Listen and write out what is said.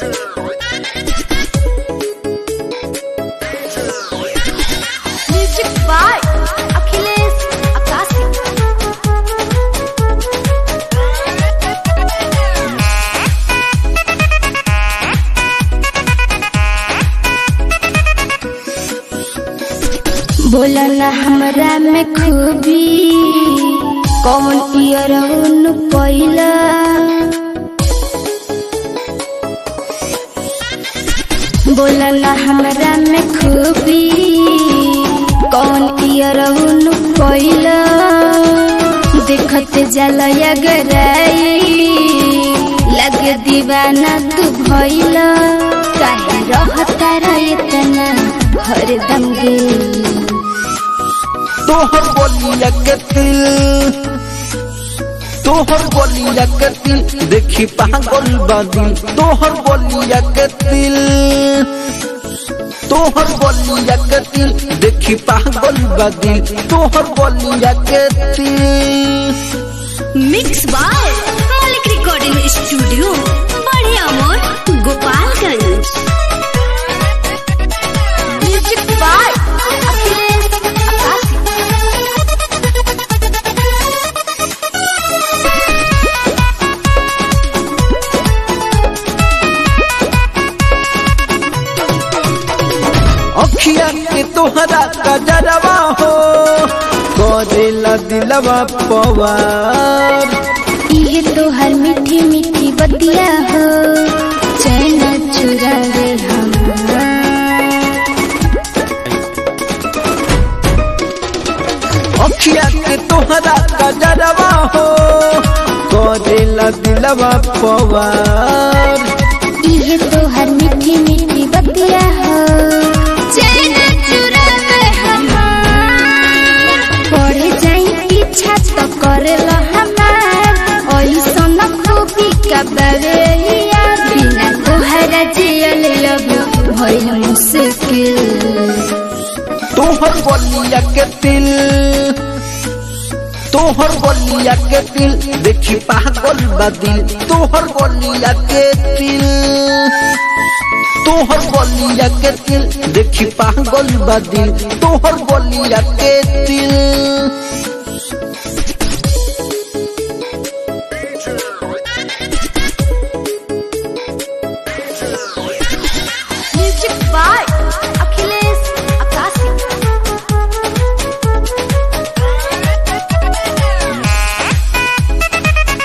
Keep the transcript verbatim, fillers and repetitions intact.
बोला ना हमरा में खूबी कौन इयरउन पहिला बोला ना हमरा में खूबी कौन इयरउन पहिला देखते जाला यगराई लग दीवाना तू भइला काहे रहता रे इतना हरदम गे तोहर बोलिया के दिल तोहर बोलिया के दिल देखी पागल बा दिल तोहर बोलिया के दिल तोहर बोलिया के दिल देखी पागल बा दिल तोहर बोलिया के दिल। Mix by Malik recording studio बढ़िया मोड़ गोपालगंज। म्यूजिक बाय अखिया के तोहरा कजरवा हो करेला दिलवा पवार ये तोहर मीठी मीठी बतिया हो चैन चुरावे हमार अखिया के तोहरा कजरवा हो करेला दिलवा पवार ये तोहर मीठी मीठी बतिया हो चैन चुरावे हमार पढ़े जाई पीछा तो करेला हमार ऐसन खूबी का बवेलिया बिना तोहरा जियल लब भइल मुश्किल तोहर बोलिया के दिल तोहर बोलिया के दिल देखी पागल बा दिल तोहर बोलिया के दिल तोहर बोलिया के दिल देखी पागल बा दिल तोहर बोलिया के दिल।